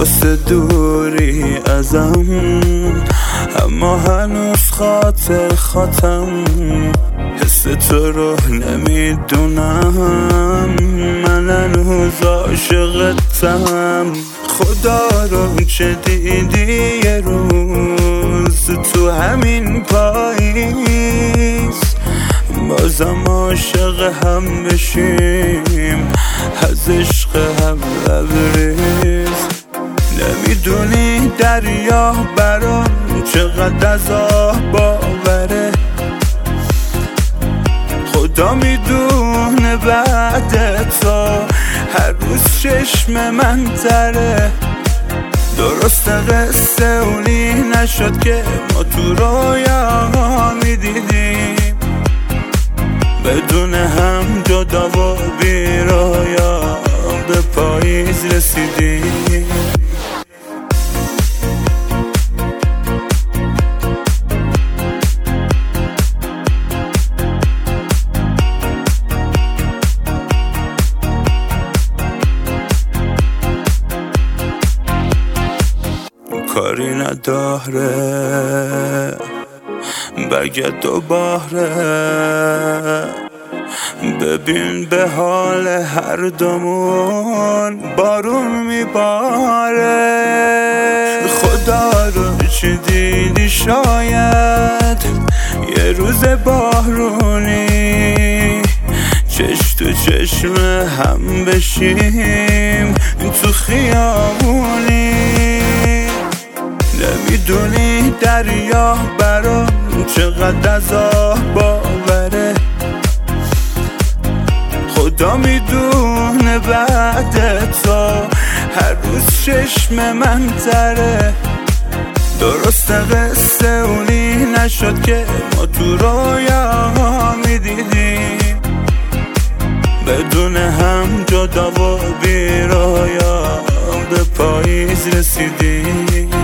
واسه دوری ازم، اما هنوز خاطرم حس تو رو نمیدونم. من هنوز عاشقتم. خدا رو چه دیدی یه روز تو همین پاییز، بازم عاشق هم بشیم از عشق هم لبریز. نمیدونی دریا برام چقدر از آه باوره، خدا میدونه بعد تو هر روز چشم من تره. درست قصه اونی نشد که ما تو رویا میدیدیم، بدون هم جدا و بیرایا به پاییز رسیدیم. کاری نداره برگرد دوباره، ببین به حال هر دومون بارون میباره. خدا رو چی دیدی شاید یه روز بارونی، چشم تو چشم هم بشیم تو خیابونی. نمیدونی دریا برام چقدر از آه باوره، خدا میدونه بعد تو هر روز چشم من تره. درست قصه اونی نشد که ما تو رویا میدیدیم، بدون هم جدا و بیرایا به پاییز رسیدیم.